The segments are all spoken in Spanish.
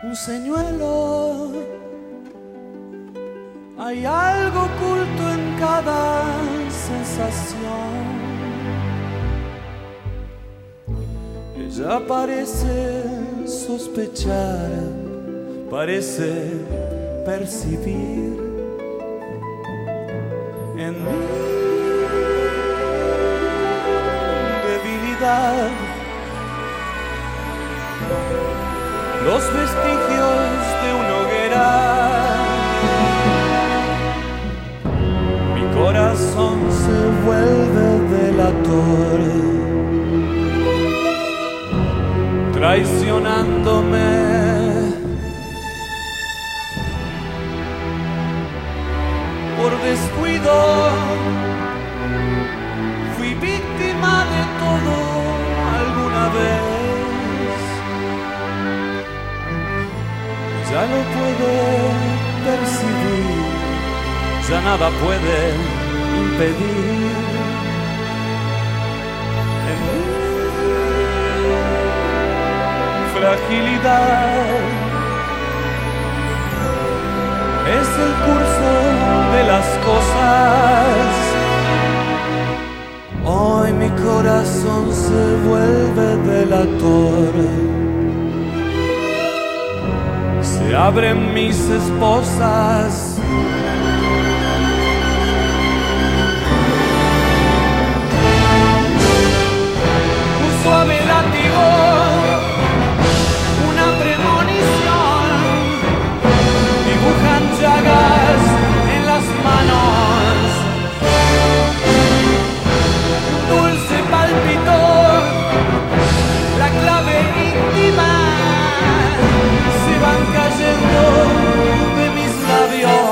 un señuelo. Hay algo oculto en cada sensación. Ella parece sospechar, parece percibir en mi debilidad los vestigios de una hoguera. Mi corazón se vuelve delator, traicionándome. Por descuido fui víctima de todo alguna vez. Ya lo puedo percibir, ya nada puede impedir en mi fragilidad. Es el curso de las cosas. Hoy mi corazón se vuelve delator. Se abren mis esposas. Un suave látigo, una premonición, dibujan llagas en las manos. Un dulce pálpito, la clave íntima, se van cayendo de mis labios.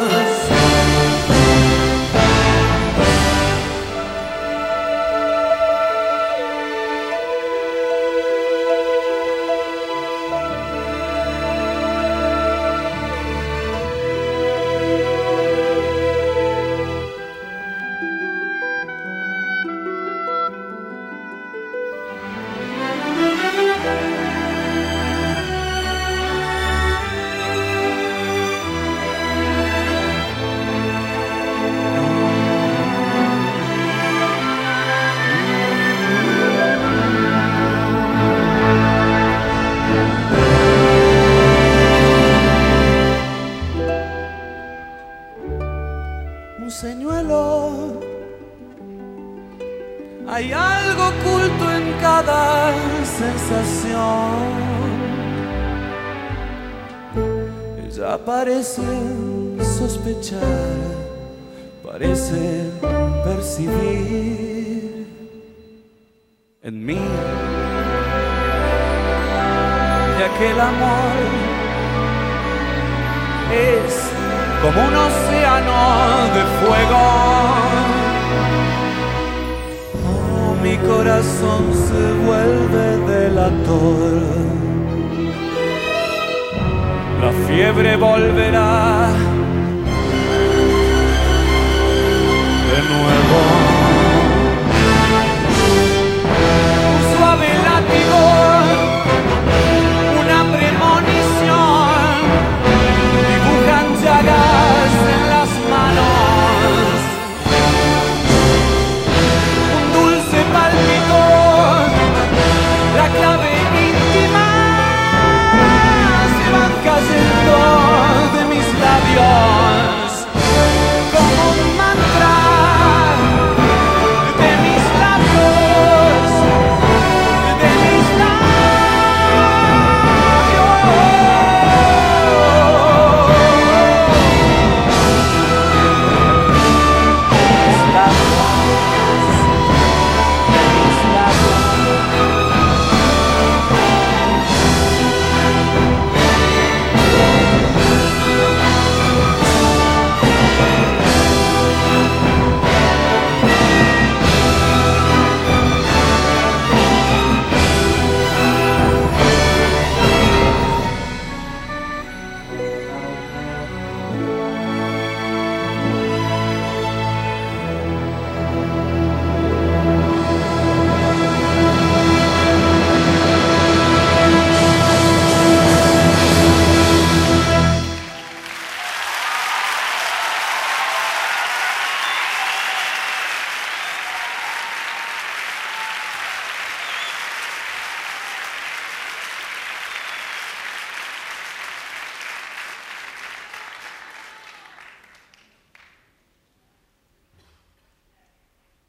Un señuelo, hay algo oculto en cada sensación. Ella parece sospechar, parece percibir en mí ya que el amor es como un océano de fuego. Oh, mi corazón se vuelve delator. La fiebre volverá